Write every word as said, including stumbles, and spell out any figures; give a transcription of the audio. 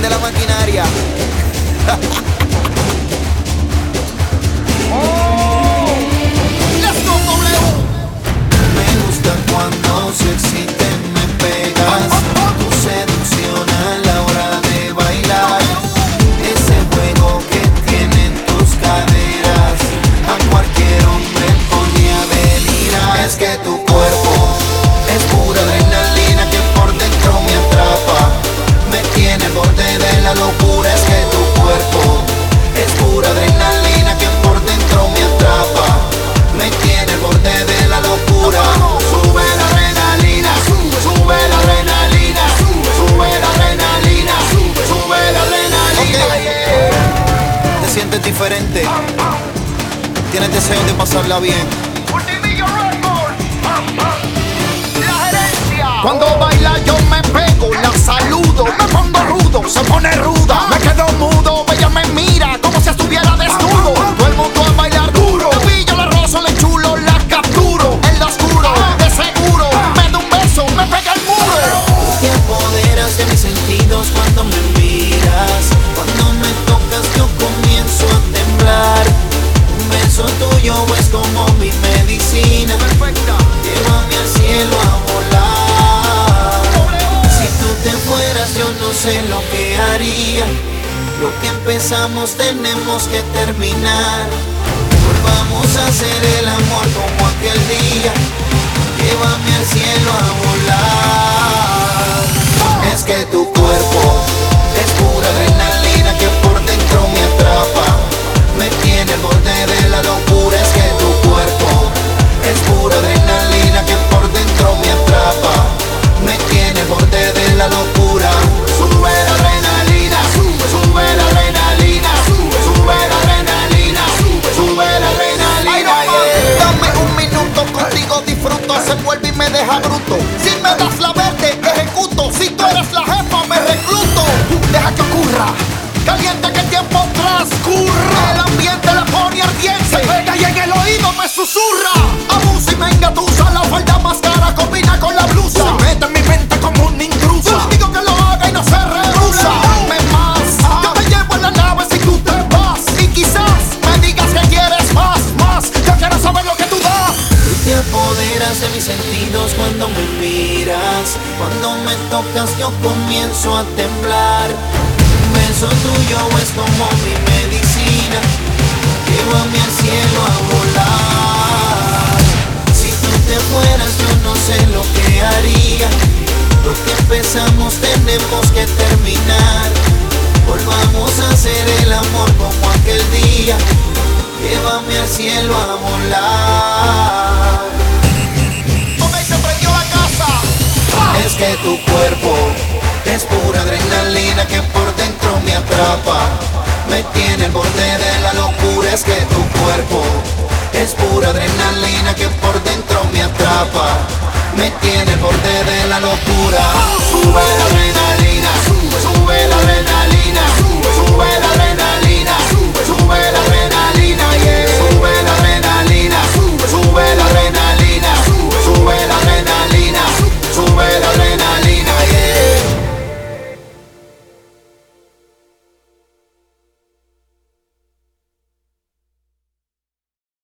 de la maquinaria. Oh. Let's go, W. Me gusta cuando sexy te me pegas, tu seducción a la hora de bailar, ese juego que tienen tus caderas, a cualquier hombre pone a delirar. Es que tu cuerpo es pura adrenalina que por dentro me atrapa, me tiene al borde de la locura. Es que tu cuerpo es pura adrenalina que por dentro me atrapa, me tiene al borde de la locura. Sube la adrenalina, sube, sube la adrenalina, sube, sube la adrenalina, sube, sube la adrenalina. Okay. Yeah. Te sientes diferente, tienes deseo de pasarla bien. Cuando baila yo me pego, la saludo, me pongo rudo, se pone ruda, me quedo mudo, ella me mira como si estuviera desnudo. Todo el mundo a bailar duro, te pillo, la rozo, le chulo, la capturo, en lo oscuro, de seguro, me da un beso, me pega el muro. Te apoderas de mis sentidos cuando me miras, cuando me tocas yo comienzo a temblar. Un beso tuyo es como mi medicina, perfecta, llévame al cielo a volar. Te fueras, yo no sé lo que haría. Lo que empezamos tenemos que terminar. Volvamos a hacer el amor como aquel día. Llévame al cielo a volar. Es que tu cuerpo es pura adrenalina que por dentro me atrapa, me tiene al borde de la locura. Es que tu cuerpo es pura adrenalina que por dentro me atrapa, me tiene al borde de la locura. Sube la adrenalina, sube, sube la adrenalina, sube, sube la adrenalina, sube, sube la adrenalina. Ay, no, yeah. Dame un minuto contigo, disfruto, se vuelve y me deja bruto. Si me das la verde, ejecuto. Si tú eres la jefa, me recluto. Deja que ocurra, caliente que el tiempo transcurra. El ambiente la pone ardiente, se pega y en el oído me susurra. Abusa y me engatusa, la falda más cara combina con la blusa. Se mete en mi mente como un intruso. Yo digo que lo haga y no se rehúsa. Dame más, yo te llevo en la nave si tú te vas. Y quizás me digas que quieres más, más. Yo quiero saber lo que tú das. Tú te apoderas de mis sentidos cuando me miras, cuando me tocas yo comienzo a temblar. Un beso tuyo es como mi medicina, llévame al cielo a volar. Si tú te fueras yo no sé lo que haría. Lo que empezamos tenemos que terminar. Volvamos a hacer el amor como aquel día. Llévame al cielo a volar. Ok, se prendió la casa. Es que tu cuerpo es pura adrenalina que por dentro me atrapa, me tiene al borde de la locura. Es que tu cuerpo es pura adrenalina